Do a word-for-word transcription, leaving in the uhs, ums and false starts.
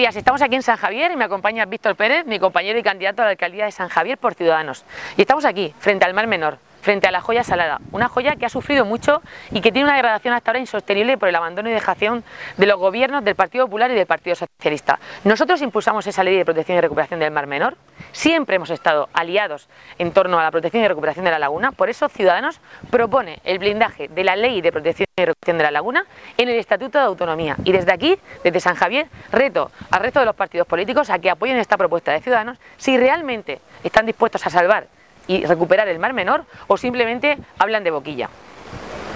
Estamos aquí en San Javier y me acompaña Víctor Pérez, mi compañero y candidato a la alcaldía de San Javier por Ciudadanos. Y estamos aquí, frente al Mar Menor, frente a la joya salada, una joya que ha sufrido mucho y que tiene una degradación hasta ahora insostenible por el abandono y dejación de los gobiernos del Partido Popular y del Partido Socialista. Nosotros impulsamos esa ley de protección y recuperación del Mar Menor, siempre hemos estado aliados en torno a la protección y recuperación de la laguna, por eso Ciudadanos propone el blindaje de la ley de protección y recuperación de la laguna en el Estatuto de Autonomía. Y desde aquí, desde San Javier, reto al resto de los partidos políticos a que apoyen esta propuesta de Ciudadanos si realmente están dispuestos a salvar y recuperar el Mar Menor o simplemente hablan de boquilla.